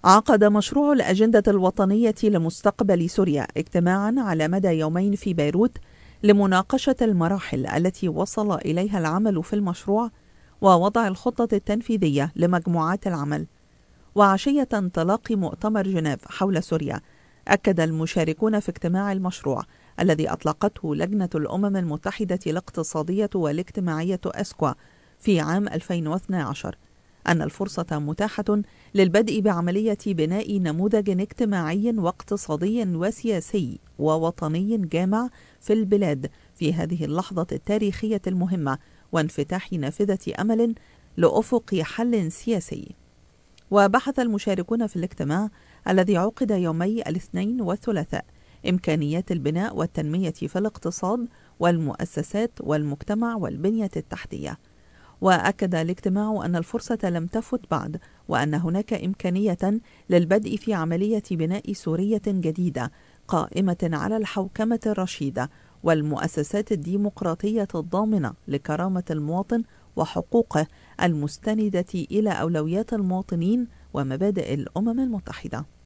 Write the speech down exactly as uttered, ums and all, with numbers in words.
عقد مشروع الأجندة الوطنية لمستقبل سوريا اجتماعا على مدى يومين في بيروت لمناقشة المراحل التي وصل إليها العمل في المشروع ووضع الخطة التنفيذية لمجموعات العمل. وعشية انطلاق مؤتمر جنيف حول سوريا، أكد المشاركون في اجتماع المشروع الذي أطلقته لجنة الأمم المتحدة الاقتصادية والاجتماعية أسكوا في عام ألفين واثني عشر أن الفرصة متاحة للبدء بعملية بناء نموذج اجتماعي واقتصادي وسياسي ووطني جامع في البلاد في هذه اللحظة التاريخية المهمة، وانفتاح نافذة أمل لأفق حل سياسي. وبحث المشاركون في الاجتماع الذي عقد يومي الاثنين والثلاثاء إمكانيات البناء والتنمية في الاقتصاد والمؤسسات والمجتمع والبنية التحتية. وأكد الاجتماع أن الفرصة لم تفت بعد، وأن هناك إمكانية للبدء في عملية بناء سورية جديدة قائمة على الحوكمة الرشيدة والمؤسسات الديمقراطية الضامنة لكرامة المواطن وحقوقه المستندة إلى أولويات المواطنين ومبادئ الأمم المتحدة.